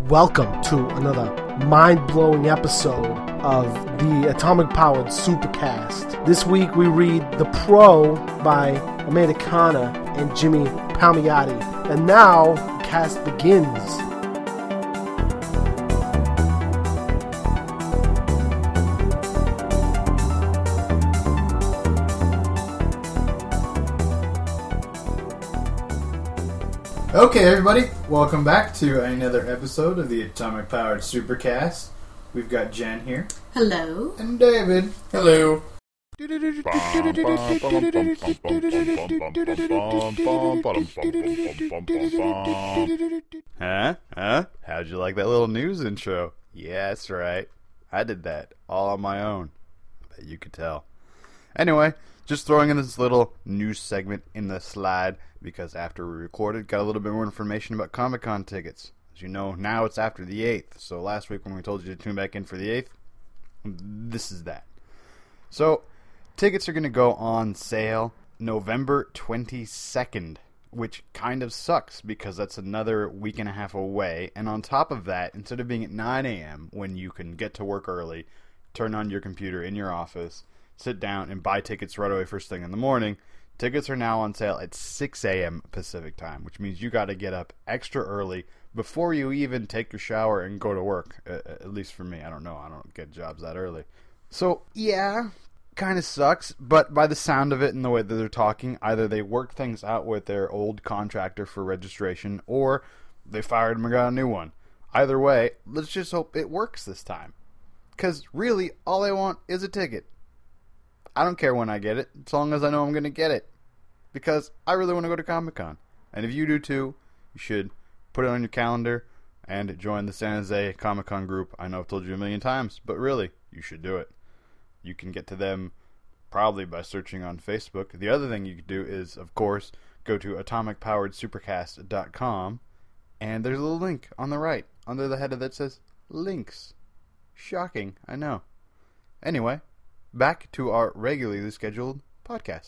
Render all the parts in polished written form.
Welcome to another mind-blowing episode of the Atomic-Powered Supercast. This week we read The Pro by Amanda Conner and Jimmy Palmiotti. And now, the cast begins. Okay, everybody, welcome back to another episode of the Atomic Powered Supercast. We've got Jen here. Hello. And David. Hello. Huh? How'd you like that little news intro? Yeah, that's right. I did that all on my own. I bet you could tell. Anyway, just throwing in this little news segment in the slide because after we recorded, got a little bit more information about Comic-Con tickets. As you know, now it's after the 8th. So last week when we told you to tune back in for the 8th, this is that. So, tickets are going to go on sale November 22nd, which kind of sucks because that's another week and a half away. And on top of that, instead of being at 9 a.m. when you can get to work early, turn on your computer in your office, sit down and buy tickets right away first thing in the morning, tickets are now on sale at 6 a.m. Pacific time, which means you got to get up extra early before you even take your shower and go to work. At least for me. I don't know. I don't get jobs that early. So, yeah, kind of sucks. But by the sound of it and the way that they're talking, either they worked things out with their old contractor for registration or they fired him and got a new one. Either way, let's just hope it works this time. Because really, all I want is a ticket. I don't care when I get it, as long as I know I'm going to get it. Because I really want to go to Comic-Con. And if you do too, you should put it on your calendar and join the San Jose Comic-Con group. I know I've told you a million times, but really, you should do it. You can get to them probably by searching on Facebook. The other thing you could do is, of course, go to atomicpoweredsupercast.com, and there's a little link on the right, under the header that says links. Shocking, I know. Anyway, back to our regularly scheduled podcast.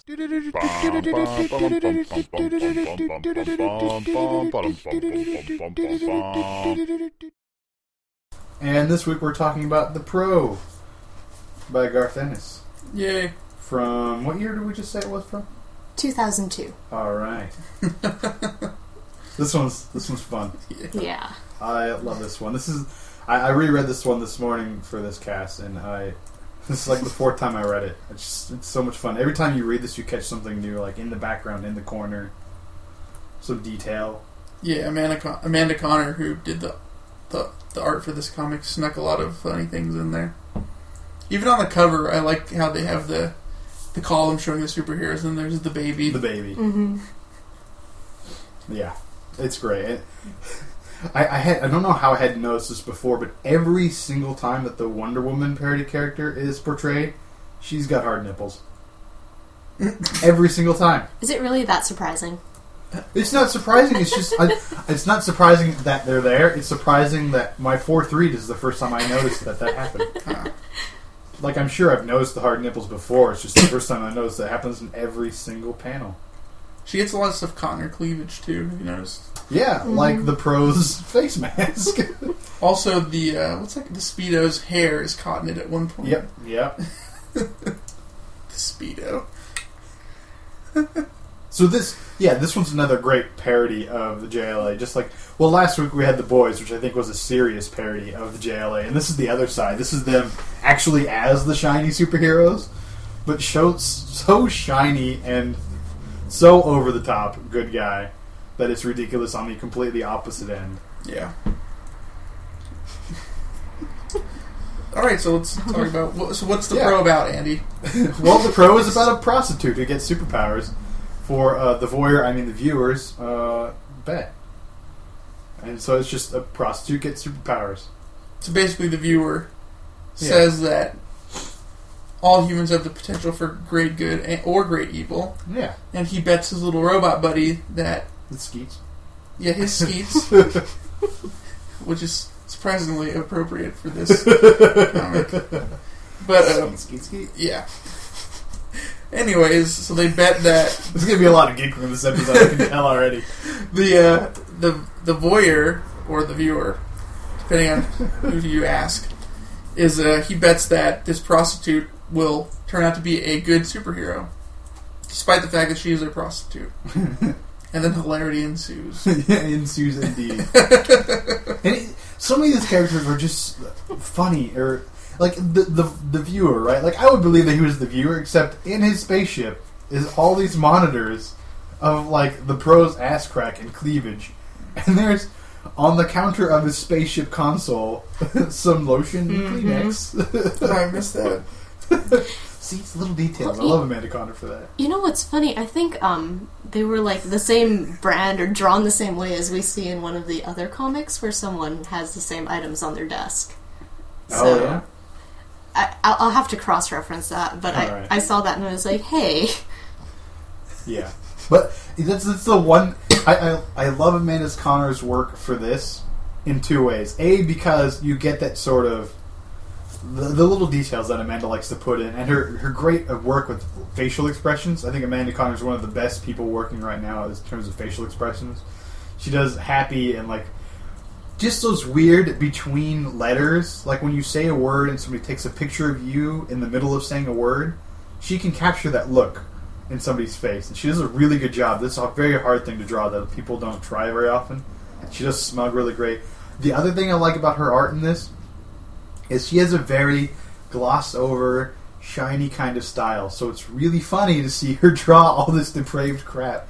And this week we're talking about The Pro by Garth Ennis. Yay. From, what year did we just say it was from? 2002. Alright. This one's fun. Yeah. I love this one. I reread this one this morning for this cast, and this is like the fourth time I read it. It's so much fun. Every time you read this, you catch something new, like in the background, in the corner, some detail. Yeah, Amanda Conner, who did the art for this comic, snuck a lot of funny things in there. Even on the cover, I like how they have the column showing the superheroes, and there's the baby. The baby. Mm-hmm. Yeah, it's great. I don't know how I hadn't noticed this before, but every single time that the Wonder Woman parody character is portrayed, she's got hard nipples. Every single time. Is it really that surprising? It's not surprising. It's just it's not surprising that they're there. It's surprising that my fourth read is the first time I noticed that happened. Like, I'm sure I've noticed the hard nipples before. It's just the first time I noticed that happens in every single panel. She gets a lot of stuff caught in her cleavage too. Have you noticed? Yeah, like the Pro's face mask. Also, the Speedo's hair is caught in it at one point. Yep. The Speedo. So this one's another great parody of the JLA. Just like, well, last week we had The Boys, which I think was a serious parody of the JLA, and this is the other side. This is them actually as the shiny superheroes, but so shiny and so over the top good guy that it's ridiculous on the completely opposite end. Yeah. Alright, so let's talk about... what's the Pro about, Andy? Well, The Pro is about a prostitute who gets superpowers for the viewers, bet. And so it's just a prostitute gets superpowers. So basically the viewer says that all humans have the potential for great good or great evil. Yeah. And he bets his little robot buddy that... The Skeets. Yeah, his Skeets. Which is surprisingly appropriate for this comic. But, Skeet. Yeah. Anyways, so they bet that... There's going to be a lot of geek in this episode, I can tell already. The voyeur, or the viewer, depending on who you ask, is he bets that this prostitute will turn out to be a good superhero, despite the fact that she is a prostitute. And then hilarity ensues. Yeah, ensues indeed. So many of these characters are just funny, or like the viewer, right? Like I would believe that he was the viewer, except in his spaceship is all these monitors of like the pro's ass crack and cleavage, and there's on the counter of his spaceship console some lotion and Kleenex. I missed that. See, it's little details. Well, I love Amanda Conner for that. You know what's funny? I think they were like the same brand or drawn the same way as we see in one of the other comics where someone has the same items on their desk. Oh, yeah? I'll have to cross-reference that, but Right. I saw that and I was like, hey. Yeah. But that's the one... I love Amanda Conner's work for this in two ways. A, because you get that sort of... The little details that Amanda likes to put in, and her great work with facial expressions. I think Amanda Conner is one of the best people working right now in terms of facial expressions. She does happy and like just those weird between letters. Like when you say a word and somebody takes a picture of you in the middle of saying a word, she can capture that look in somebody's face, and she does a really good job. This is a very hard thing to draw that people don't try very often. She does smug really great. The other thing I like about her art in this is she has a very glossed over, shiny kind of style. So it's really funny to see her draw all this depraved crap.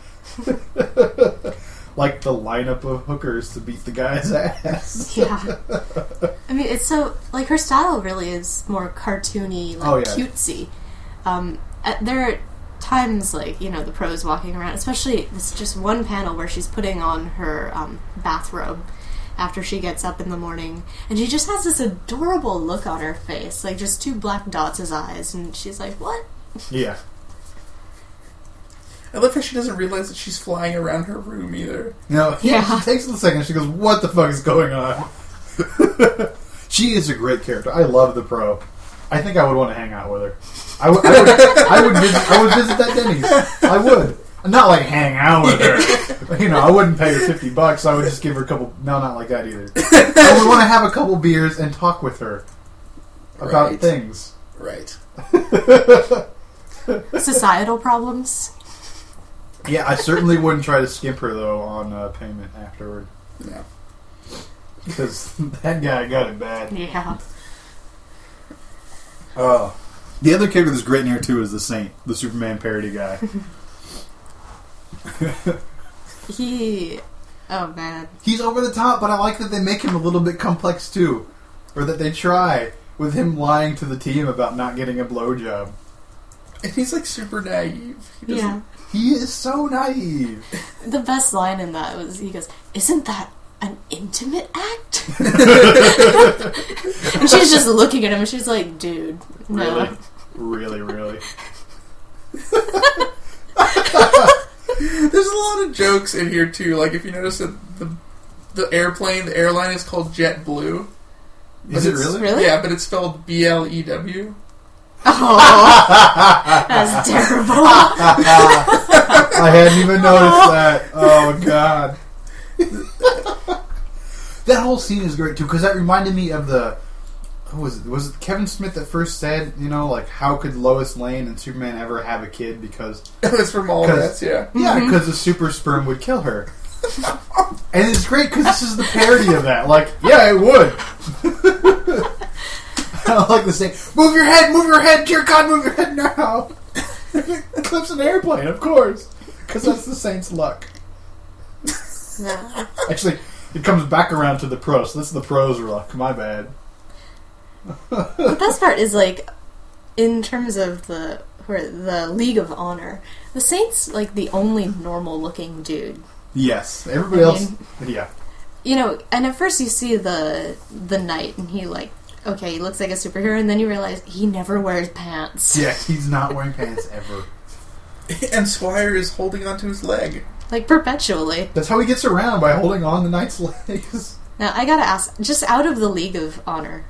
Like the lineup of hookers to beat the guy's ass. Yeah. I mean, it's so... Like, her style really is more cartoony, like, cutesy. There are times, like, you know, the pro's walking around, especially this just one panel where she's putting on her bathrobe after she gets up in the morning, and she just has this adorable look on her face, like just two black dots as eyes, and she's like, what? Yeah. I love how she doesn't realize that she's flying around her room either. No, Yeah. She takes a second, she goes, what the fuck is going on? She is a great character. I love the pro. I think I would want to hang out with her. I would visit that Denny's. I would. Not like hang out with her. You know, I wouldn't pay her $50. I would just give her a couple... No, not like that either. I would want to have a couple beers and talk with her about Right. things. Right. Societal problems? Yeah, I certainly wouldn't try to skimp her, though, on payment afterward. Yeah. Because that guy got it bad. Yeah. The other character that's great in here, too, is the Saint, the Superman parody guy. Oh man. He's over the top, but I like that they make him a little bit complex too. Or that they try with him lying to the team about not getting a blowjob. And he's like super naive. He doesn't- Yeah. He is so naive. The best line in that was, he goes, isn't that an intimate act? And she's just looking at him and she's like, dude, no. Really. There's a lot of jokes in here too. Like if you notice that the airline is called JetBlue. Is it really? Really? Yeah, but it's spelled BLEW. Oh, that's terrible. I hadn't even noticed that. Oh, God. That whole scene is great, too, because that reminded me of the... Who was it? Was it Kevin Smith that first said, you know, like, how could Lois Lane and Superman ever have a kid because... It's from Mallrats, yeah. Yeah, because the super sperm would kill her. And it's great because this is the parody of that. Like, yeah, it would. I like the saying, move your head, dear God, move your head now. Clips an airplane, of course. Because that's the Saint's luck. No. Actually, it comes back around to the pros. So this is the pros' luck. My bad. The best part is, like, in terms of the League of Honor, the Saint's, like, the only normal-looking dude. Yes. Everybody else, yeah. You know, and at first you see the Knight, and he, like, okay, he looks like a superhero, and then you realize he never wears pants. Yeah, he's not wearing pants ever. And Swire is holding onto his leg. Like, perpetually. That's how he gets around, by holding on the Knight's legs. Now, I gotta ask, just out of the League of Honor,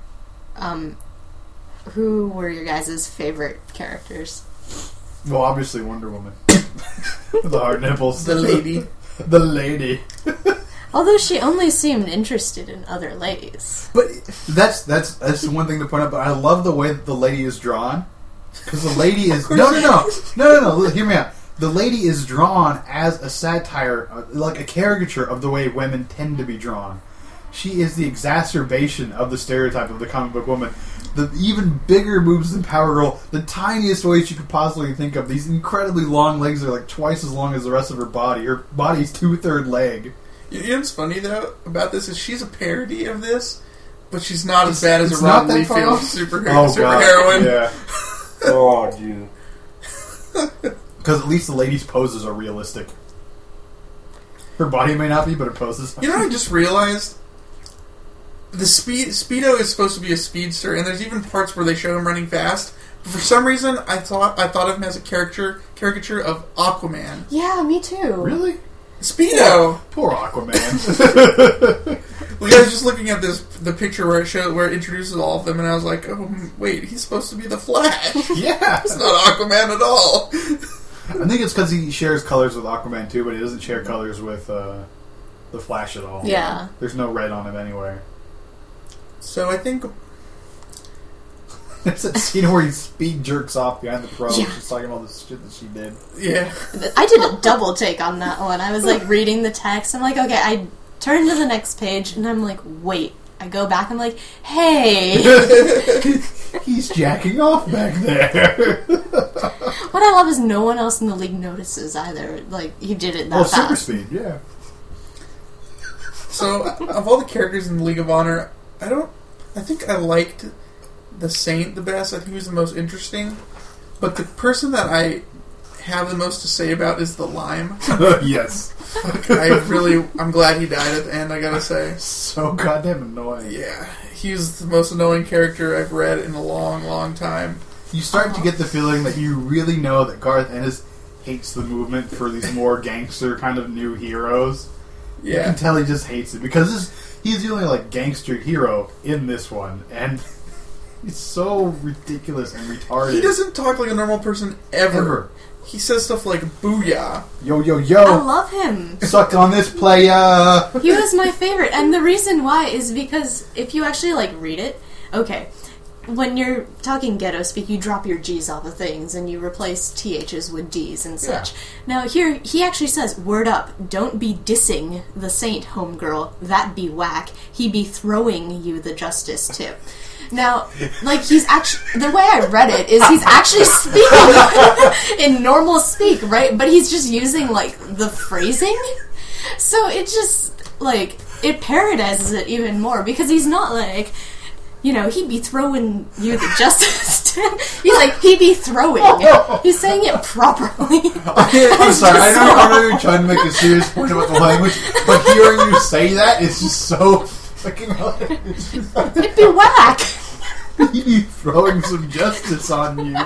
who were your guys' favorite characters? Well, obviously Wonder Woman. The hard nipples. The lady. The lady. Although she only seemed interested in other ladies. But that's one thing to point out. But I love the way that the lady is drawn, because the lady is no. Hear me out. The lady is drawn as a satire, like a caricature of the way women tend to be drawn. She is the exacerbation of the stereotype of the comic book woman. The even bigger boobs than Power Girl, the tiniest waist you could possibly think of. These incredibly long legs are like twice as long as the rest of her body. Her body's 2/3 leg. You know what's funny though about this is she's a parody of this, but she's not as bad as a Ron Liefeld superheroine. Yeah. Oh, dude. Because at least the lady's poses are realistic. Her body may not be, but her poses. You know what I just realized? The Speedo is supposed to be a speedster, and there's even parts where they show him running fast. But for some reason, I thought of him as a caricature of Aquaman. Yeah, me too. Really? Speedo. Poor Aquaman. Well, I was just looking at the picture where it introduces all of them, and I was like, oh wait, he's supposed to be the Flash. Yeah, it's not Aquaman at all. I think it's because he shares colors with Aquaman too, but he doesn't share colors with the Flash at all. Yeah, there's no red on him anywhere. So I think there's that scene where he speed jerks off behind the pro. Yeah. She's talking about the shit that she did. Yeah, I did a double take on that one. I was like reading the text. I'm like, okay, I turn to the next page, and I'm like, wait. I go back. I'm like, hey, he's jacking off back there. What I love is no one else in the league notices either. Like he did it that fast. Super speed, yeah. So of all the characters in the League of Honor, I think I liked the Saint the best. I think he was the most interesting. But the person that I have the most to say about is the Lime. Yes. I'm glad he died at the end, I gotta say. So goddamn annoying. Yeah. He's the most annoying character I've read in a long, long time. You start to get the feeling that you really know that Garth Ennis hates the movement for these more gangster kind of new heroes. Yeah. You can tell he just hates it because he's the only like gangster hero in this one, and it's so ridiculous and retarded. He doesn't talk like a normal person ever. He says stuff like "booyah." Yo, yo, yo. I love him. Suck on this, playa. He was my favorite, and the reason why is because if you actually like read it, okay, when you're talking ghetto speak, you drop your G's off of things and you replace THs with D's and such. Yeah. Now here, he actually says, word up, don't be dissing the Saint, homegirl. That be whack. He be throwing you the justice tip. Now, like, he's actually... The way I read it is he's actually speaking in normal speak, right? But he's just using, like, the phrasing. So it just, like, it parodies it even more because he's not, like... You know, he'd be throwing you the justice tip. He's like, he'd be throwing. He's saying it properly. I'm sorry, I know you're trying to make a serious point about the language, but hearing you say that is just so fucking hilarious. It'd be whack. He'd be throwing some justice on you.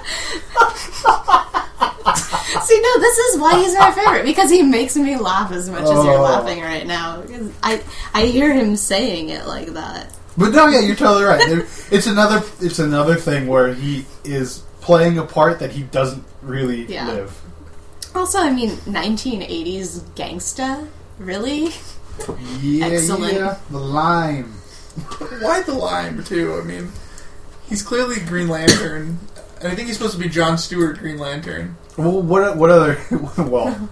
See, no, this is why he's my favorite, because he makes me laugh as much as you're laughing right now. Because I hear him saying it like that. But no, yeah, you're totally right. It's another thing where he is playing a part that he doesn't really live. Also, I mean, 1980s gangsta, really? Yeah, excellent. Yeah, the Lime. Why the Lime too? I mean, he's clearly Green Lantern, and I think he's supposed to be John Stewart Green Lantern. Well, what other? Well.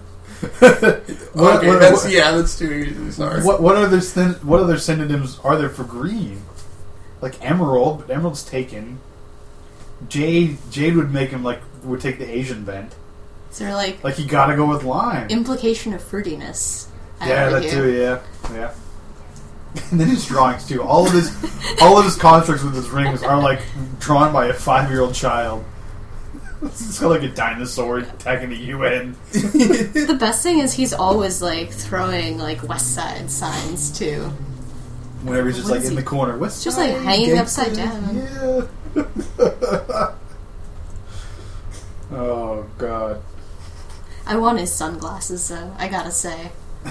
That's too easy. Sorry. What other synonyms are there for green? Like emerald, but emerald's taken. Jade would take the Asian bent. So like you gotta go with lime. Implication of fruitiness. Yeah, that too. Yeah. And then his drawings too. All of his constructs with his rings are like drawn by a 5-year-old child. It's got like a dinosaur attacking the UN. The best thing is he's always like throwing like West Side signs too. Whenever he's just like in the corner, West Side, just like hanging upside down. Yeah. Oh God. I want his sunglasses though. I gotta say.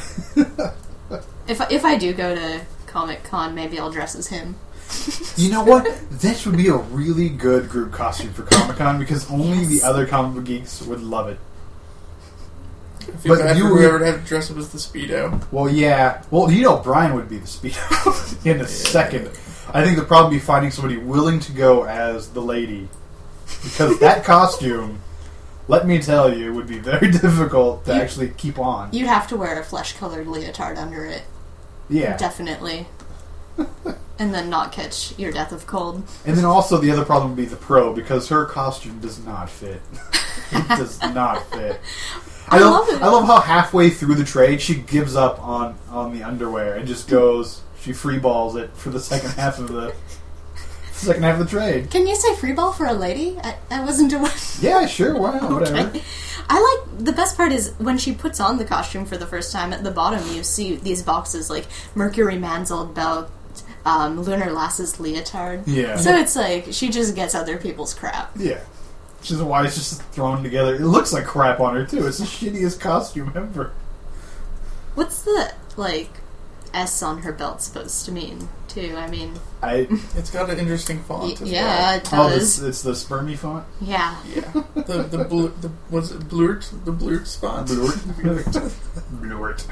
If I do go to Comic Con, maybe I'll dress as him. You know what? This would be a really good group costume for Comic-Con because only the other comic book geeks would love it. I feel bad for whoever had to dress up as the Speedo. Well, yeah. Well, Brian would be the Speedo in a second. I think they'll probably be finding somebody willing to go as the lady. Because that costume, let me tell you, would be very difficult to actually keep on. You'd have to wear a flesh-colored leotard under it. Yeah. Definitely. And then not catch your death of cold. And then also the other problem would be the Pro, because her costume does not fit. It does not fit. I love it. I love how halfway through the trade she gives up on the underwear and just goes. She freeballs it for the second half of the trade. Can you say freeball for a lady? I wasn't doing. Yeah, sure. Why not? Whatever. Okay. The best part is when she puts on the costume for the first time. At the bottom, you see these boxes like Mercury Man's old belt, Lunar Lass's leotard. Yeah. So it's like she just gets other people's crap. Yeah. Which is why it's just thrown together. It looks like crap on her, too. It's the shittiest costume ever. What's the, S on her belt supposed to mean, too? I mean... It's got an interesting font as well. It does. Oh, it's the spermy font? Yeah. Yeah. Was it Blurt? The Blurt font? Blurt. Blurt.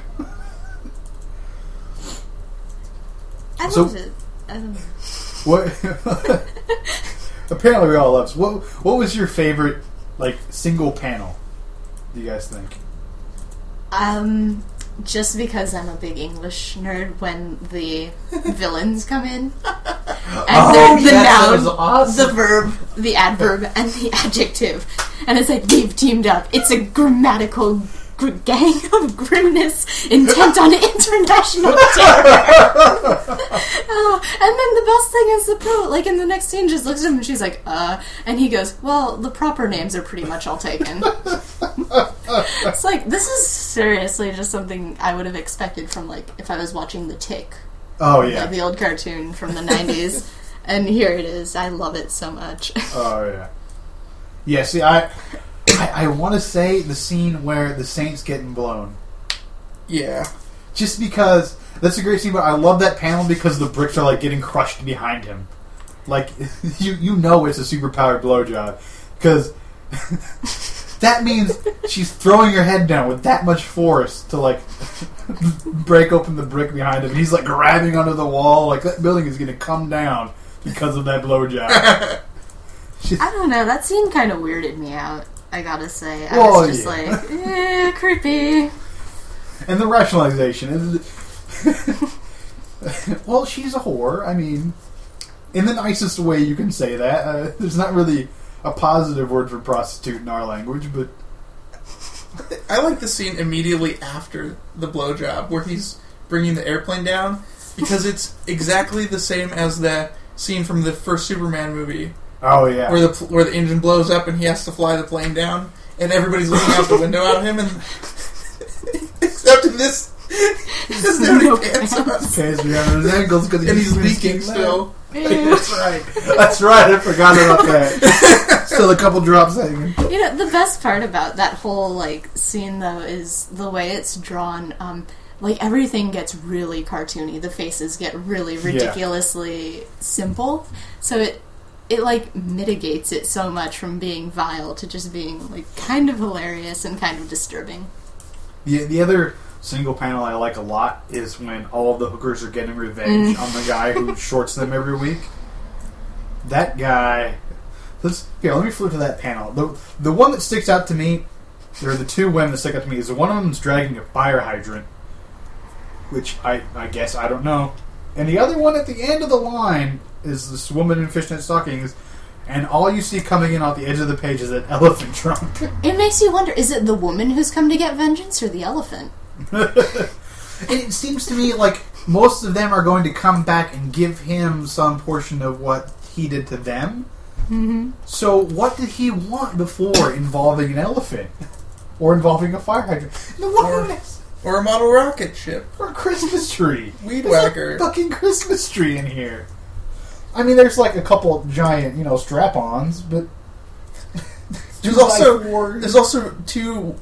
I love it. I don't know. What... Apparently we all love it. What was your favorite, single panel, do you guys think? Just because I'm a big English nerd, when the villains come in. And the noun, awesome. the verb, the adverb, and the adjective. And it's like, they've teamed up. It's a grammatical gang of grimness intent on international terror. And then the best thing is the Pro, in the next scene, just looks at him and she's like, and he goes, well, the proper names are pretty much all taken. It's like, this is seriously just something I would have expected from, if I was watching The Tick. Oh, yeah. The old cartoon from the 90s. And here it is. I love it so much. Oh, yeah. Yeah, see, I want to say the scene where the Saint's getting blown. Yeah. Just because that's a great scene, but I love that panel because the bricks are getting crushed behind him. You know it's a superpowered blowjob because that means she's throwing her head down with that much force to break open the brick behind him. And he's grabbing onto the wall that building is going to come down because of that blowjob. I don't know. That scene kind of weirded me out. I gotta say, I was just creepy. And the rationalization. Well, she's a whore. I mean, in the nicest way you can say that. There's not really a positive word for prostitute in our language, but... I like the scene immediately after the blowjob, where he's bringing the airplane down, because it's exactly the same as that scene from the first Superman movie. Oh, yeah. Where the engine blows up and he has to fly the plane down, and everybody's looking out the window at him, and except in this, he doesn't have any pants on. Pants behind his ankles because he's leaking still. That's right. That's right. I forgot about that. Still a couple drops hanging. The best part about that whole scene though is the way it's drawn. Everything gets really cartoony. The faces get really ridiculously simple. So it mitigates it so much from being vile to just being kind of hilarious and kind of disturbing. The other single panel I like a lot is when all of the hookers are getting revenge on the guy who shorts them every week. That guy... let me flip to that panel. The one that sticks out to me, or the two women that stick out to me, is one of them's dragging a fire hydrant, which I guess I don't know. And the other one at the end of the line is this woman in fishnet stockings, and all you see coming in off the edge of the page is an elephant trunk. It makes you wonder, is it the woman who's come to get vengeance or the elephant? It seems to me like most of them are going to come back and give him some portion of what he did to them. Mm-hmm. So what did he want before involving an elephant? Or involving a fire hydrant? Or a model rocket ship. Or a Christmas tree. Weed There's whacker. A fucking Christmas tree in here. I mean, there's a couple giant, strap-ons, but... There's also two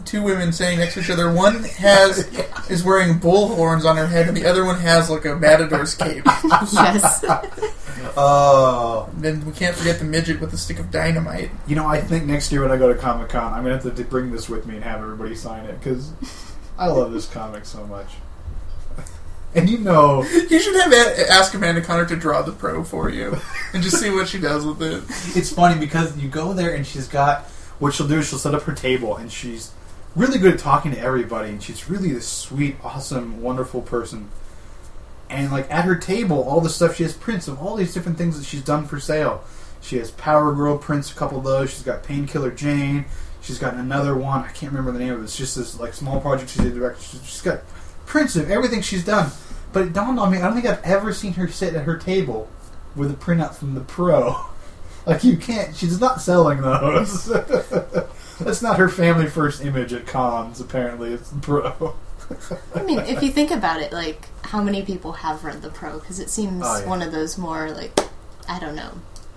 two women standing next to each other. One is wearing bull horns on her head, and the other one has like a matador's cape. Yes. Oh. Then we can't forget the midget with the stick of dynamite. You know, I think next year when I go to Comic-Con, I'm going to have to bring this with me and have everybody sign it, because I love this comic so much. And you know... You should ask Amanda Conner to draw the Pro for you, and just see what she does with it. It's funny, because you go there and she's got... What she'll do is she'll set up her table, and she's really good at talking to everybody, and she's really this sweet, awesome, wonderful person. And, like, at her table, all the stuff, she has prints of all these different things that she's done for sale. She has Power Girl prints, a couple of those. She's got Painkiller Jane. She's got another one. I can't remember the name of it. It's just this, like, small project she did direct. She's got prints of everything she's done. But it dawned on me, I don't think I've ever seen her sit at her table with a printout from the Pro. Like, you can't. She's not selling those. That's not her family first image at cons, apparently. It's the Pro. I mean, if you think about it, like, how many people have read the Pro? Because it seems one of those more, like, I don't know.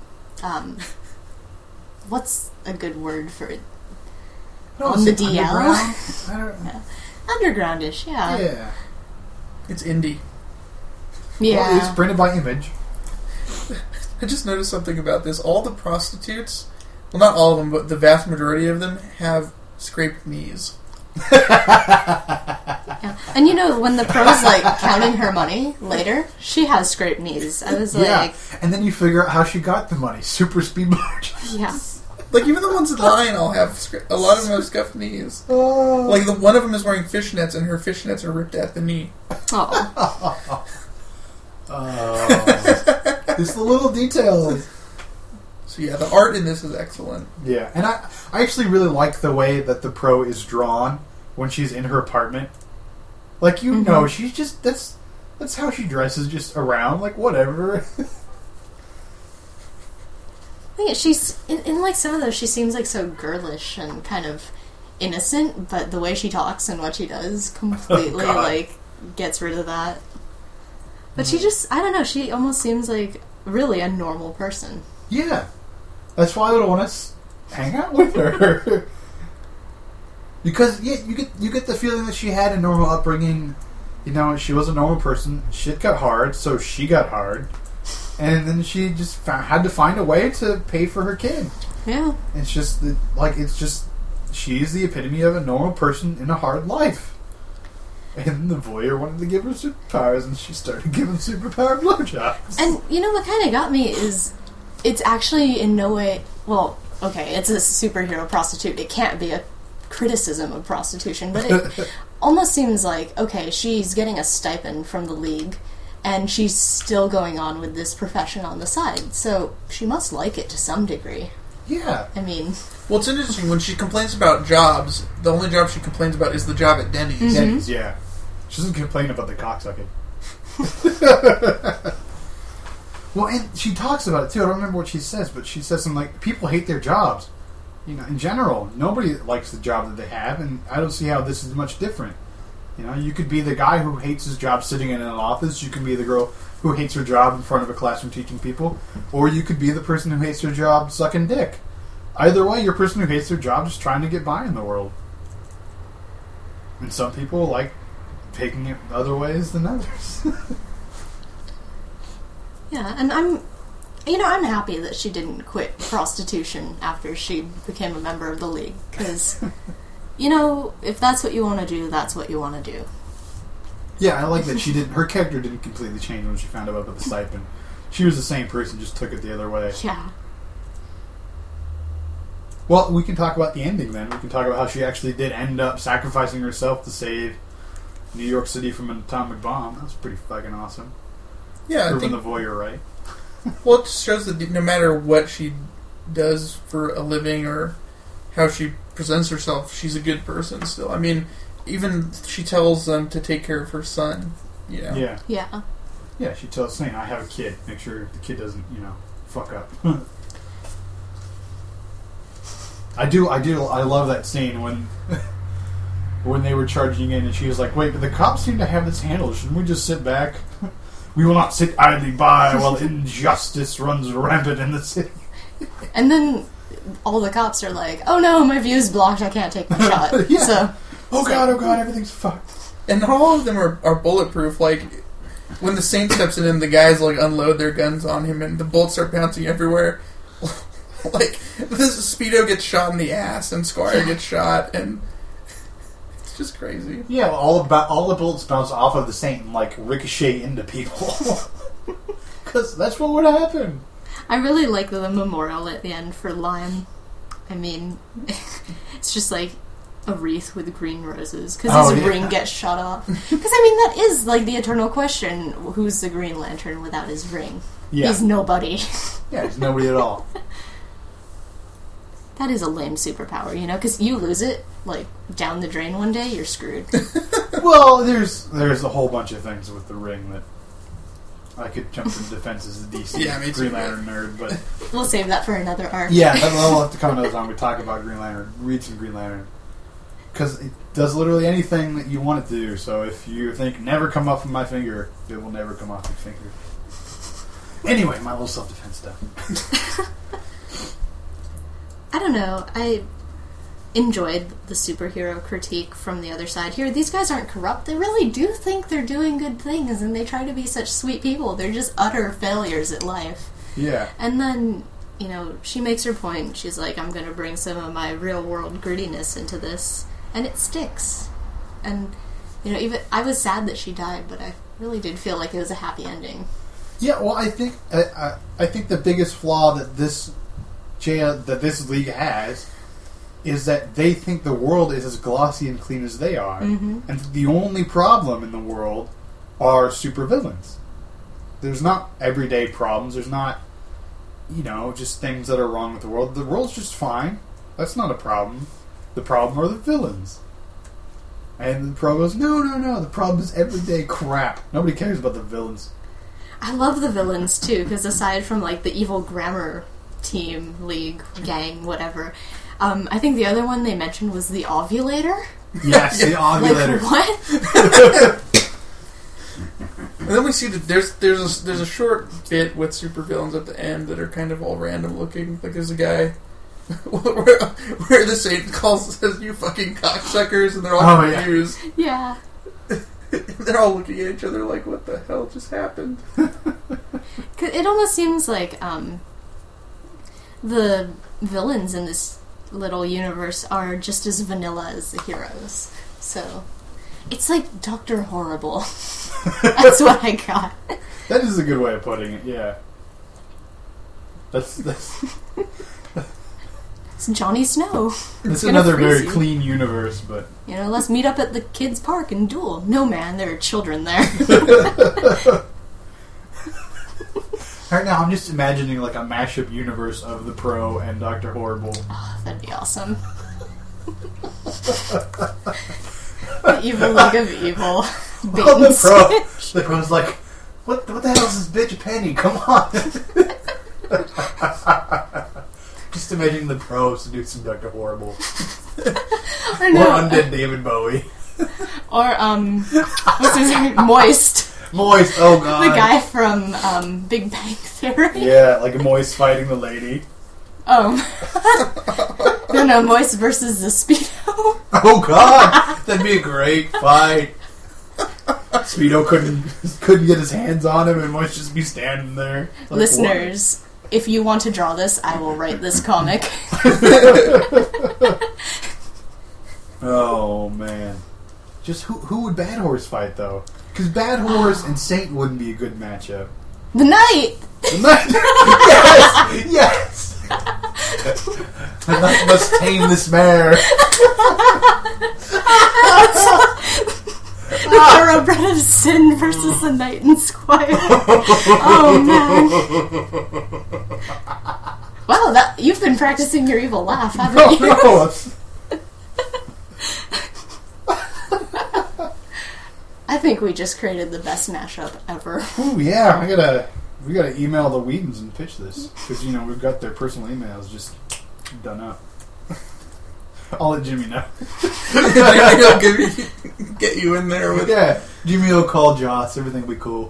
What's a good word for it? On the DL? I don't know. Undergroundish, yeah. Yeah. It's indie. Yeah. Well, it's printed by Image. I just noticed something about this. All the prostitutes, well, not all of them, but the vast majority of them have scraped knees. Yeah. And you know, when the Pro's like counting her money later, she has scraped knees. I was like, and then you figure out how she got the money. Super speed margins. yeah. Like, even the ones in line all have a lot of them have scuffed knees. Oh. Like, one of them is wearing fishnets, and her fishnets are ripped at the knee. Oh. It's the little details. So yeah, the art in this is excellent. Yeah, and I actually really like the way that the Pro is drawn when she's in her apartment. Like, you know, she's just, that's how she dresses, just around, like, whatever. Yeah, she's in like some of those. She seems like so girlish and kind of innocent, but the way she talks and what she does completely like gets rid of that. But she just, I don't know. She almost seems like really a normal person. Yeah, that's why I would want to hang out with her. Because you get the feeling that she had a normal upbringing. You know, she was a normal person. Shit got hard, so she got hard. And then she just had to find a way to pay for her kid. Yeah. It's just, she's the epitome of a normal person in a hard life. And the voyeur wanted to give her superpowers, and she started giving superpower blowjobs. And you know what kind of got me is, it's actually in no way, well, okay, it's a superhero prostitute. It can't be a criticism of prostitution, but it almost seems like, okay, she's getting a stipend from the League, and she's still going on with this profession on the side. So she must like it to some degree. Yeah. I mean... Well, it's interesting. When she complains about jobs, the only job she complains about is the job at Denny's. Mm-hmm. Denny's, yeah. She doesn't complain about the cocksucking. Well, and she talks about it, too. I don't remember what she says, but she says something like, people hate their jobs. You know, in general, nobody likes the job that they have, and I don't see how this is much different. You know, you could be the guy who hates his job sitting in an office. You can be the girl who hates her job in front of a classroom teaching people. Or you could be the person who hates her job sucking dick. Either way, you're a person who hates their job just trying to get by in the world. And some people like taking it other ways than others. Yeah, and I'm happy that she didn't quit prostitution after she became a member of the League. Because... You know, if that's what you want to do, that's what you want to do. Yeah, I like that she didn't. Her character didn't completely change when she found out about the stipend. She was the same person, just took it the other way. Yeah. Well, we can talk about the ending then. We can talk about how she actually did end up sacrificing herself to save New York City from an atomic bomb. That was pretty fucking awesome. Yeah, Proving the voyeur right. Well, it just shows that no matter what she does for a living or how she presents herself, she's a good person still. I mean, even she tells them to take care of her son, you know. Yeah. Yeah. Yeah, she tells saying, I have a kid. Make sure the kid doesn't, fuck up. I love that scene when they were charging in and she was like, wait, but the cops seem to have this handled. Shouldn't we just sit back? We will not sit idly by while injustice runs rampant in the city. And then all the cops are like, "Oh no, my view's blocked. I can't take the shot." Yeah. So, oh god, everything's fucked. And not all of them are bulletproof. Like, when the Saint steps in and the guys, like, unload their guns on him and the bullets start bouncing everywhere. Like, this Speedo gets shot in the ass and Squire gets shot, and it's just crazy. Yeah, all the bullets bounce off of the Saint and, like, ricochet into people. Because that's what would happen. I really like the memorial at the end for Lion. I mean, it's just like a wreath with green roses because his ring ggets shot off. Because I mean, that is like the eternal question: who's the Green Lantern without his ring? Yeah. He's nobody. Yeah, he's nobody at all. That is a lame superpower, you know? Because you lose it, like down the drain one day, you're screwed. Well, there's a whole bunch of things with the ring that I could jump in defense as a DC Green Lantern nerd, but we'll save that for another arc. Yeah, that'll have to come another time we talk about Green Lantern. Read some Green Lantern. Because it does literally anything that you want it to do, so if you think, never come off of my finger, it will never come off your finger. Anyway, my little self-defense stuff. I don't know, I enjoyed the superhero critique from the other side here. These guys aren't corrupt. They really do think they're doing good things, and they try to be such sweet people. They're just utter failures at life. Yeah. And then, you know, she makes her point. She's like, I'm going to bring some of my real-world grittiness into this. And it sticks. And, you know, even I was sad that she died, but I really did feel like it was a happy ending. Yeah, well, I think the biggest flaw that this league has is that they think the world is as glossy and clean as they are, and the only problem in the world are supervillains. There's not everyday problems. There's not, you know, just things that are wrong with the world. The world's just fine. That's not a problem. The problem are the villains. And the pro goes, no, the problem is everyday crap. Nobody cares about the villains. I love the villains, too, because aside from, like, the evil grammar team, league, gang, whatever, I think the other one they mentioned was the ovulator. Yes, the ovulator. Like, what? And then we see that there's a short bit with supervillains at the end that are kind of all random looking. Like, there's a guy where the Saint says, "You fucking cocksuckers," and they're all confused. Yeah. They're all looking at each other like, what the hell just happened? It almost seems like the villains in this little universe are just as vanilla as the heroes. So, it's like Dr. Horrible. That's what I got. That is a good way of putting it, yeah. That's It's Johnny Snow. It's another very clean universe, but... You know, let's meet up at the kids' park and duel. No, man, there are children there. Right now, I'm just imagining like a mashup universe of the Pro and Dr. Horrible. Oh, that'd be awesome. The evil league of evil. Well, the Pro's like, what the hell is this bitch a penny? Come on. Just imagining the Pro seducing Dr. Horrible. Or no. Or undead David Bowie. Or, what's his name? Moist. Moist, oh god. The guy from Big Bang Theory. Yeah, like Moist fighting the lady. Oh. No, Moist versus the Speedo. Oh god! That'd be a great fight. Speedo couldn't get his hands on him and Moist just be standing there. Like, listeners, if you want to draw this, I will write this comic. Oh man. Just who would Bad Horse fight though? Because Bad Horse and Saint wouldn't be a good matchup. The Knight! The Knight! Yes! The Knight must tame this mare. The Thoroughbred of Sin versus the Knight and Squire. Oh man. Wow, you've been practicing your evil laugh, haven't you? No. I think we just created the best mashup ever. Ooh, yeah, we gotta email the Whedons and pitch this. Because, you know, we've got their personal emails just done up. I'll let Jimmy know. He'll get you in there with... Yeah, Jimmy will call Joss, everything will be cool.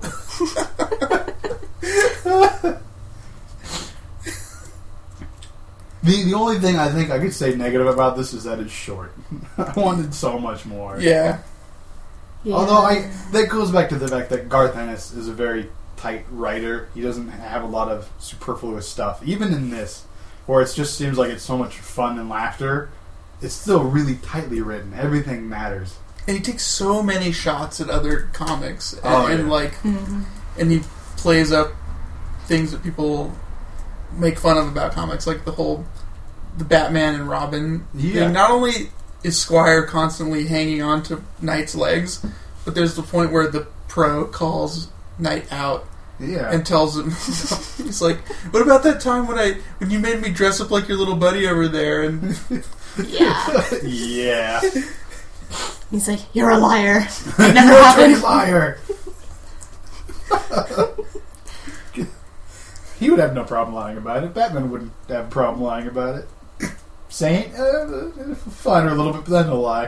The only thing I think I could say negative about this is that it's short. I wanted so much more. Yeah. Although that goes back to the fact that Garth Ennis is a very tight writer. He doesn't have a lot of superfluous stuff. Even in this, where it just seems like it's so much fun and laughter, it's still really tightly written. Everything matters. And he takes so many shots at other comics, and he plays up things that people make fun of about comics, like the Batman and Robin thing. Not only is Squire constantly hanging on to Knight's legs, but there's the point where the Pro calls Knight out and tells him, he's like, "What about that time when you made me dress up like your little buddy over there?" And yeah. He's like, "You're a liar. It never happened." You're a liar. He would have no problem lying about it. Batman wouldn't have a problem lying about it. Saint, fine or a little bit, but then he'll lie.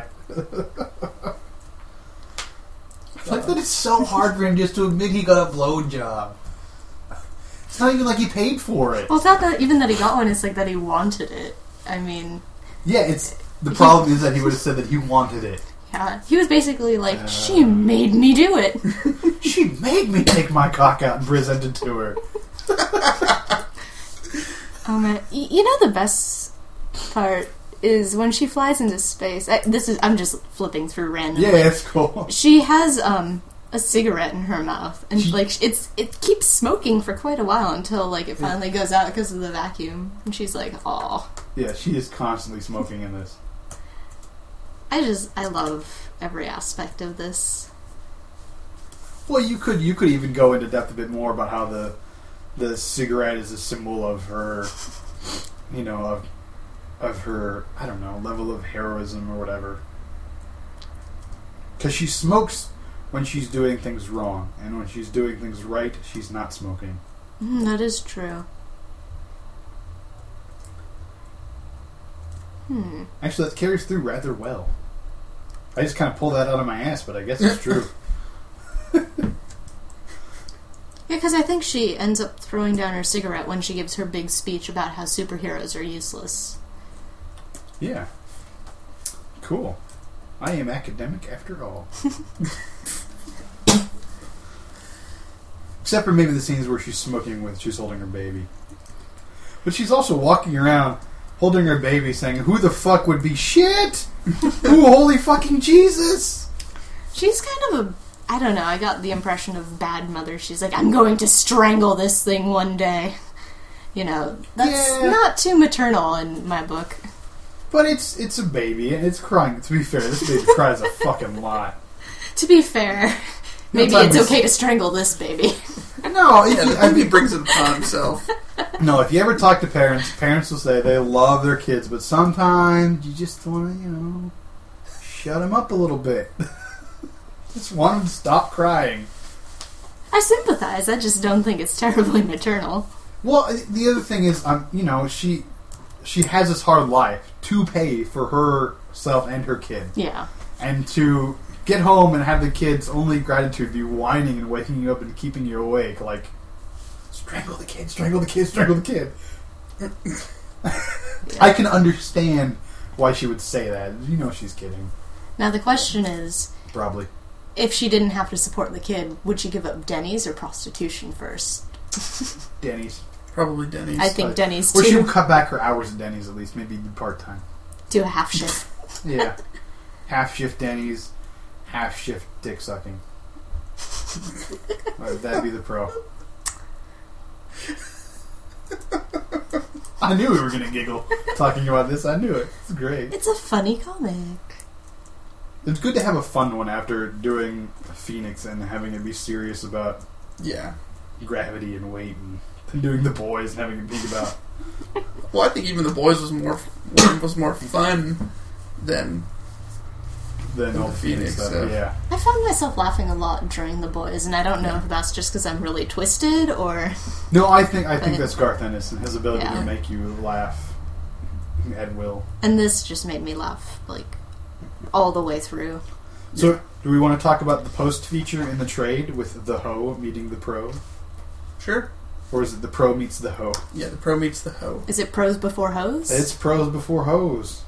I like that it's so hard for him just to admit he got a blowjob. It's not even like he paid for it. Well, it's not that even that he got one, it's like that he wanted it. I mean... Yeah, the problem is that he would have said that he wanted it. Yeah, he was basically like, she made me do it. She made me take my cock out and present it to her. Oh man, you know the best part is when she flies into space. I'm just flipping through randomly. Yeah, it's cool. She has a cigarette in her mouth, and it keeps smoking for quite a while until it finally goes out because of the vacuum. And she's like, "Oh." Yeah, she is constantly smoking in this. I love every aspect of this. Well, you could even go into depth a bit more about how the cigarette is a symbol of her, of her, I don't know, level of heroism or whatever. Because she smokes when she's doing things wrong, and when she's doing things right, she's not smoking. That is true. Actually, that carries through rather well. I just kind of pulled that out of my ass, but I guess it's true. Yeah, because I think she ends up throwing down her cigarette when she gives her big speech about how superheroes are useless. Yeah. Cool. I am academic after all. Except for maybe the scenes where she's smoking when she's holding her baby. But she's also walking around holding her baby saying, "Who the fuck would be shit? Who, holy fucking Jesus?" She's kind of I don't know, I got the impression of bad mother. She's like, "I'm going to strangle this thing one day." That's not too maternal in my book. But it's a baby, and it's crying. To be fair, this baby cries a fucking lot. To be fair, maybe it's okay to strangle this baby. No, I think he brings it upon himself. No, if you ever talk to parents will say they love their kids, but sometimes you just want to, shut them up a little bit. Just want them to stop crying. I sympathize. I just don't think it's terribly maternal. Well, the other thing is, she has this hard life to pay for herself and her kid. Yeah. And to get home and have the kid's only gratitude be whining and waking you up and keeping you awake, like, strangle the kid, strangle the kid, strangle the kid. I can understand why she would say that. She's kidding. Now the question is... Probably. If she didn't have to support the kid, would she give up Denny's or prostitution first? Denny's. Probably Denny's. I think Denny's too. Or she would cut back her hours at Denny's at least, maybe part-time. Do a half shift. Yeah. Half shift Denny's, half shift dick sucking. That'd be the Pro. I knew we were going to giggle talking about this. I knew it. It's great. It's a funny comic. It's good to have a fun one after doing Phoenix and having it be serious about gravity and weight, and doing The Boys and having it be about... Well, I think even The Boys was more fun than old Phoenix stuff. Yeah. I found myself laughing a lot during The Boys, and I don't know if that's just because I'm really twisted or... No, I think that's Garth Ennis and his ability to make you laugh at will. And this just made me laugh, all the way through. So, do we want to talk about the post feature in the trade with the Ho meeting the Pro? Sure. Or is it the pro meets the hoe? Yeah, the pro meets the hoe. Is it pros before hoes? It's pros before hoes.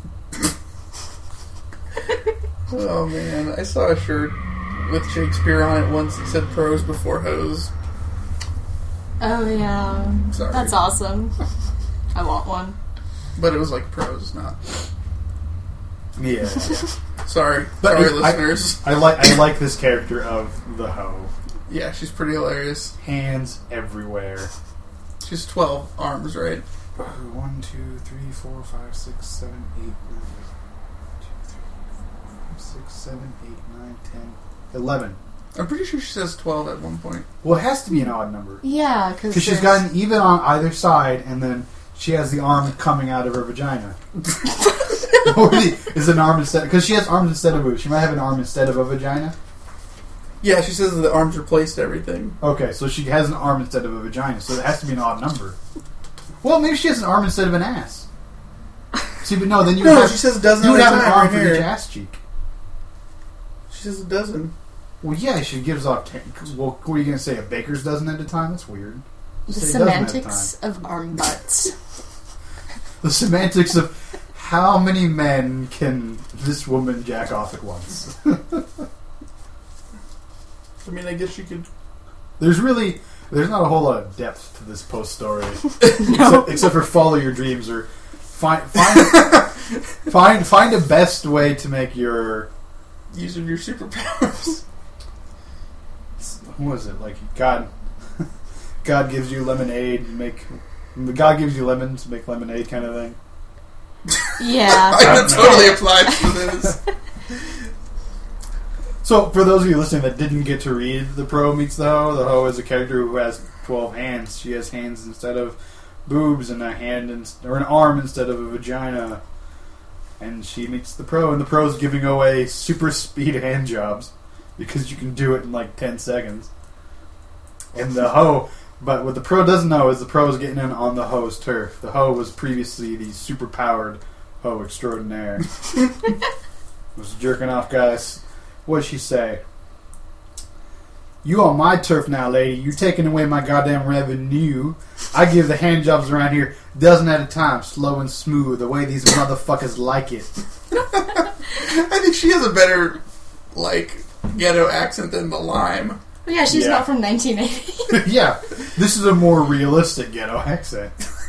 Oh man, I saw a shirt with Shakespeare on it once that said pros before hoes. Oh yeah. Sorry. That's awesome. I want one. But it was like pros, not... Yeah. Sorry. But Sorry, listeners. I like this character of the hoe. Yeah, she's pretty hilarious. Hands everywhere. She's 12 arms, right? 1, 2, 3, 4, 5, 6, 7, 8, 9, 2, 3, 4, 5, 6, 7, 8, 9, 10, 11. I'm pretty sure she says 12 at one point. Well, it has to be an odd number. Yeah, because she's got an even on either side, and then she has the arm coming out of her vagina. Is an arm instead... Because she has arms instead of boobs. She might have an arm instead of a vagina. Yeah, she says that the arms replaced everything. Okay, so she has an arm instead of a vagina, so it has to be an odd number. Well, maybe she has an arm instead of an ass. See, but no, then you she says a dozen. You would have an arm right for here. each ass cheek. She says a dozen. Well, yeah, she gives off... Well, what are you going to say? A baker's dozen at a time? That's weird. The Say a dozen at a semantics of arm butts. The semantics of how many men can this woman jack off at once. I mean, I guess you could... There's not a whole lot of depth to this post story. No. except for follow your dreams or find a best way to make your... Using your superpowers. What is it? Like, God gives you lemonade, God gives you lemons, make lemonade kind of thing. Yeah. That totally applies to this. So, for those of you listening that didn't get to read The Pro Meets the Hoe is a character who has 12 hands. She has hands instead of boobs and an arm instead of a vagina. And she meets the Pro, and the Pro's giving away super speed hand jobs because you can do it in like 10 seconds. And the hoe, but what the Pro doesn't know is the Pro is getting in on the hoe's turf. The hoe was previously the super powered hoe extraordinaire. Was jerking off, guys. What'd she say? You on my turf now, lady. You taking away my goddamn revenue. I give the hand jobs around here dozen at a time, slow and smooth, the way these motherfuckers like it. I think she has a better, like, ghetto accent than the Lime. Well, yeah, she's not from 1980. Yeah, this is a more realistic ghetto accent.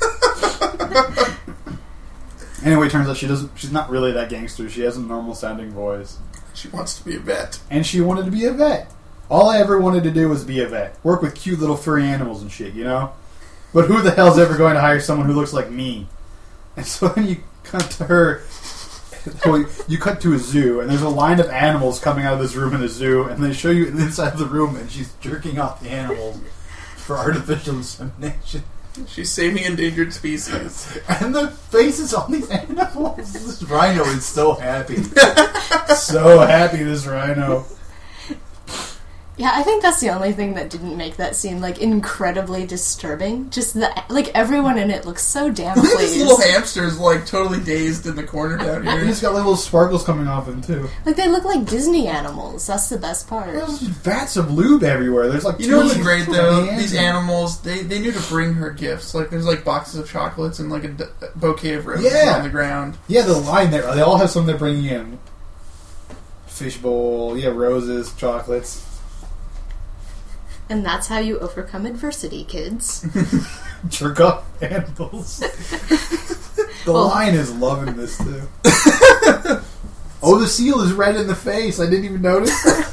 Anyway, it turns out she's not really that gangster. She has a normal sounding voice. She wants to be a vet. And she wanted to be a vet. All I ever wanted to do was be a vet. Work with cute little furry animals and shit, you know? But who the hell's ever going to hire someone who looks like me? And so then you cut to her... You cut to a zoo, and there's a line of animals coming out of this room in a zoo, and they show you inside the room, and she's jerking off the animals for artificial insemination. She's saving endangered species. And the faces on these animals. This rhino is so happy. So happy, this rhino. Yeah, I think that's the only thing that didn't make that scene, like, incredibly disturbing. Just that, like, everyone in it looks so damn Look at pleased. this little hamster's, like, totally dazed in the corner down here. And he's got like little sparkles coming off him, too. Like, they look like Disney animals. That's the best part. There's just vats of lube everywhere. There's like... You know what's two great, though? hands. These animals, they knew to bring her gifts. Like, there's, like, boxes of chocolates and, like, a bouquet of roses on the ground. Yeah, the line there. They all have something they're bringing in. Fishbowl, roses, chocolates. And that's how you overcome adversity, kids. Jerk off animals. The lion is loving this, too. Oh, the seal is red in the face. I didn't even notice.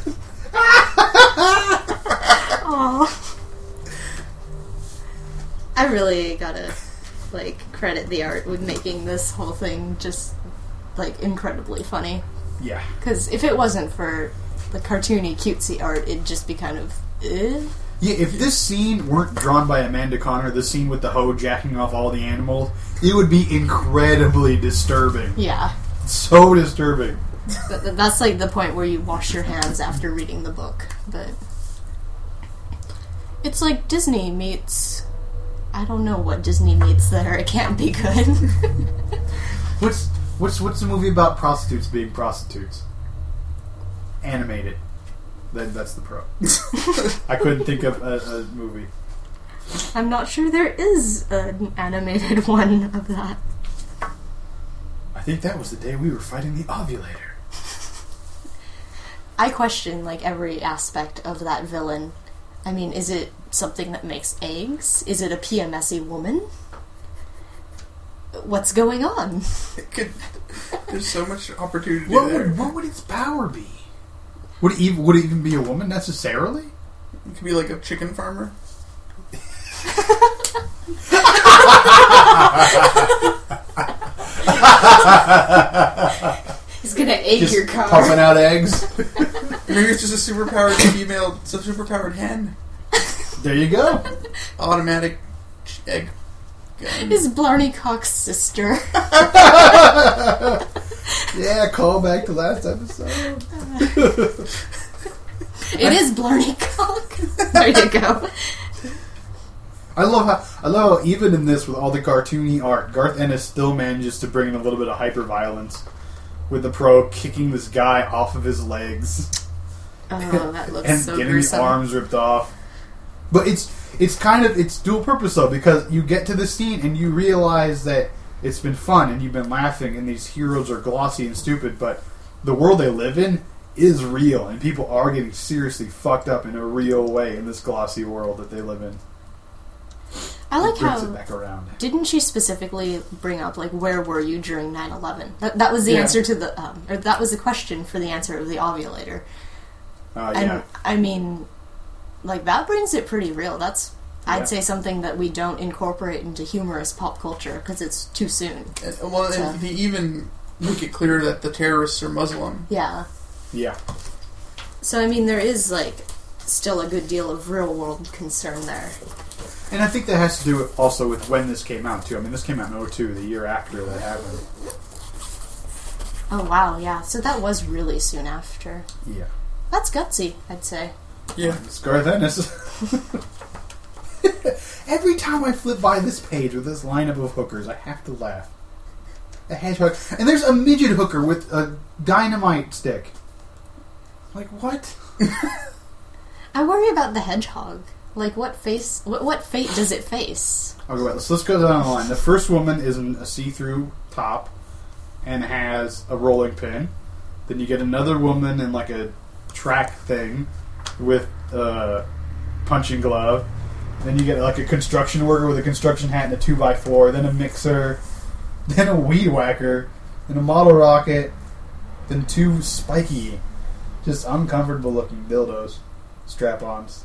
Aww. I really gotta, like, credit the art with making this whole thing just, like, incredibly funny. Yeah. Because if it wasn't for the cartoony, cutesy art, it'd just be kind of... Yeah, if this scene weren't drawn by Amanda Connor, the scene with the hoe jacking off all the animals, it would be incredibly disturbing. Yeah. So disturbing. That's like the point where you wash your hands after reading the book. But it's like Disney meets... I don't know what Disney meets there. It can't be good. What's the movie about prostitutes being prostitutes? Animated. That's the Pro. I couldn't think of a movie. I'm not sure there is an animated one of that. I think that was the day we were fighting the ovulator. I question, like, every aspect of that villain. I mean, is it something that makes eggs? Is it a PMSy woman? What's going on? There's so much opportunity there. What would its power be? Would it even be a woman necessarily? It could be like a chicken farmer. He's gonna egg your car. Pumping out eggs. Maybe it's just a superpowered female, it's a superpowered hen. There you go. Automatic egg gun. Is Blarney Cox's sister. Yeah, call back to last episode. It is Blarney Cox. There you go. I love how even in this with all the cartoony art, Garth Ennis still manages to bring in a little bit of hyper violence with the Pro kicking this guy off of his legs. Oh, that looks and so getting gruesome. the arms ripped off. But it's dual purpose though, because you get to the scene and you realize that it's been fun and you've been laughing and these heroes are glossy and stupid, but the world they live in is real and people are getting seriously fucked up in a real way in this glossy world that they live in. I like how it back around. Didn't she specifically bring up, like, where were you during 9/11? That was the answer to the or that was the question for the answer of the ovulator. And I mean, like, that brings it pretty real. That's I'd say something that we don't incorporate into humorous pop culture because it's too soon. And they even make it clear that the terrorists are Muslim. Yeah. Yeah. So I mean, there is, like, still a good deal of real world concern there. And I think that has to do also with when this came out, too. I mean, this came out in 2002, the year after that happened. Oh, wow, yeah. So that was really soon after. Yeah. That's gutsy, I'd say. Yeah. It's Garth Ennis. Every time I flip by this page with this lineup of hookers, I have to laugh. A hedgehog. And there's a midget hooker with a dynamite stick. Like, what? I worry about the hedgehog. Like, what fate does it face? Okay, wait, let's go down the line. The first woman is in a see-through top and has a rolling pin. Then you get another woman in, like, a track thing with a punching glove. Then you get, like, a construction worker with a construction hat and a 2x4. Then a mixer. Then a weed whacker. Then a model rocket. Then two spiky, just uncomfortable-looking dildos. Strap-ons.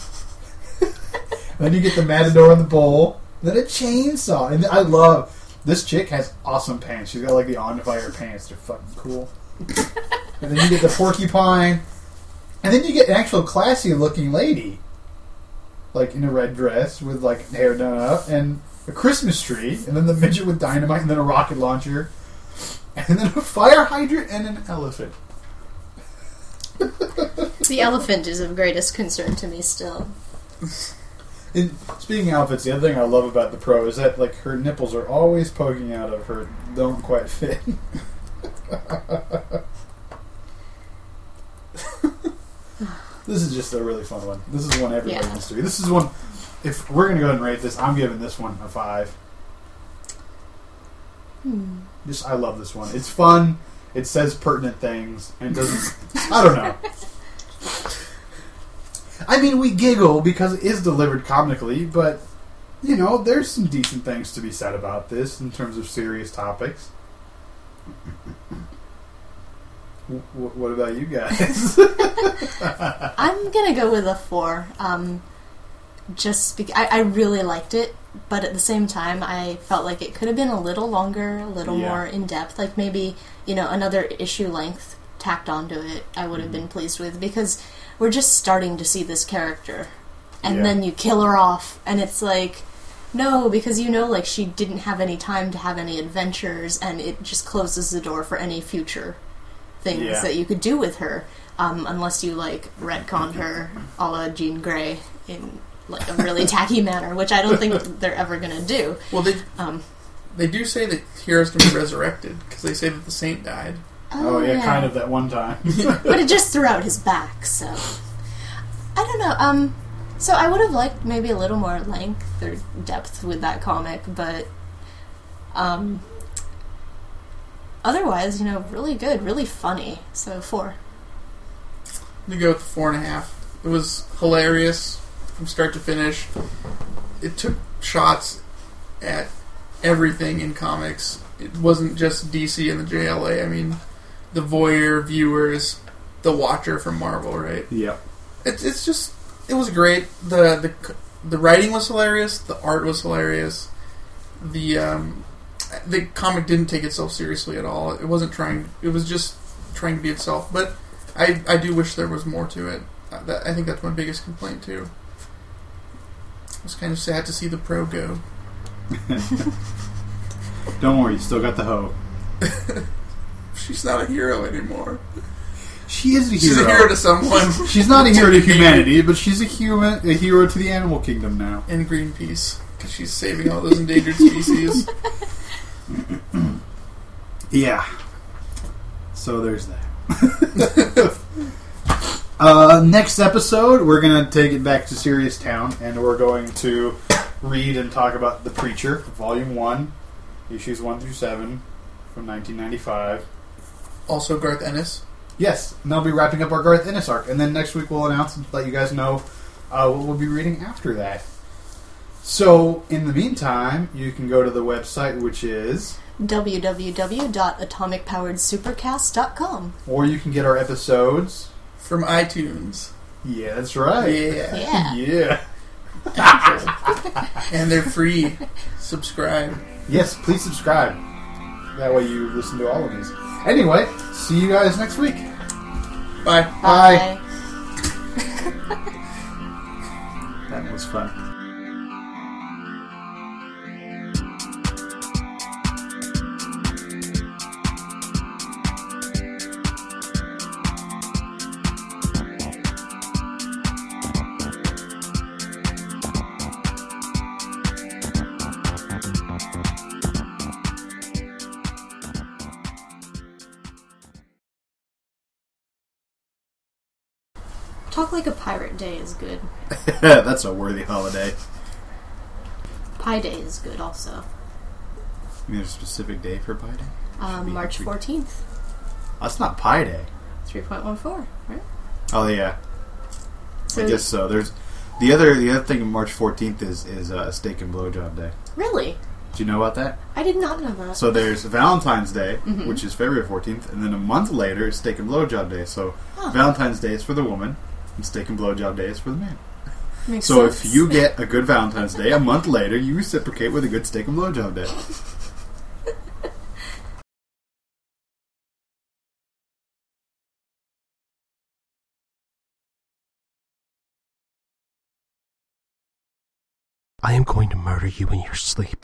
Then you get the matador in the bowl. Then a chainsaw. And I love... This chick has awesome pants. She's got, like, the on-fire pants. They're fucking cool. And then you get the porcupine. And then you get an actual classy-looking lady. Like, in a red dress with, like, hair done up. And a Christmas tree. And then the midget with dynamite. And then a rocket launcher. And then a fire hydrant and an elephant. The elephant is of greatest concern to me still. And speaking of outfits, the other thing I love about the Pro is that, like, her nipples are always poking out of her, don't quite fit. This is just a really fun one. This is one everybody wants to read. This is one, if we're going to go ahead and rate this, I'm giving this one a 5. I love this one. It's fun, it says pertinent things, and it doesn't, I don't know. I mean, we giggle because it is delivered comically, but, you know, there's some decent things to be said about this in terms of serious topics. What about you guys? I'm going to go with a 4. Just because I really liked it, but at the same time, I felt like it could have been a little longer, a little more in-depth. Like maybe, you know, another issue length tacked onto it, I would have been pleased with, because we're just starting to see this character, and then you kill her off, and it's like, no, because you know, like, she didn't have any time to have any adventures, and it just closes the door for any future things that you could do with her, unless you, like, retconned her a la Jean Grey in, like, a really tacky manner, which I don't think they're ever going to do. Well, they do say that heroes can be resurrected, because they say that the saint died. Oh, yeah, kind of that one time. But it just threw out his back, so... I don't know, So I would have liked maybe a little more length or depth with that comic, but otherwise, really good, really funny. So 4. I'm gonna go with 4.5. It was hilarious from start to finish. It took shots at everything in comics. It wasn't just DC and the JLA. I mean, the voyeur viewers, the watcher from Marvel, right? Yep. It was great. The writing was hilarious. The art was hilarious. The comic didn't take itself seriously at all. It wasn't trying. It was just trying to be itself. But I do wish there was more to it. I think that's my biggest complaint too. I was kind of sad to see the Pro go. Don't worry, you still got the hoe. She's not a hero anymore. She is a hero. She's a hero to someone. She's not a hero to humanity, but she's a hero to the animal kingdom now. And Greenpeace, because she's saving all those endangered species. Yeah. So there's that. Next episode, we're going to take it back to Serious Town, and we're going to read and talk about The Preacher, Volume 1, Issues 1 through 7, from 1995. Also Garth Ennis. Yes, and they'll be wrapping up our Garth Ennis arc. And then next week we'll announce and let you guys know what we'll be reading after that. So, in the meantime, you can go to the website, which is www.atomicpoweredsupercast.com. Or you can get our episodes from iTunes. Yeah, that's right. Yeah. Yeah. And they're free. Subscribe. Yes, please subscribe. That way you listen to all of these. Anyway, see you guys next week. Bye. Bye. That was fun. Talk Like a Pirate Day is good. That's a worthy holiday. Pi Day is good also. You mean a specific day for Pi Day? March 14th. That's not Pi Day. 3.14, right? Oh yeah. So I guess so. There's the other thing. March 14th is a steak and blowjob day. Really? Do you know about that? I did not know that. So there's Valentine's Day, which is February 14th, and then a month later is steak and blowjob day. So Valentine's Day is for the woman, and steak and blowjob day is for the man. Makes so sense. if you get a good Valentine's Day, a month later you reciprocate with a good steak and blowjob day. I am going to murder you in your sleep.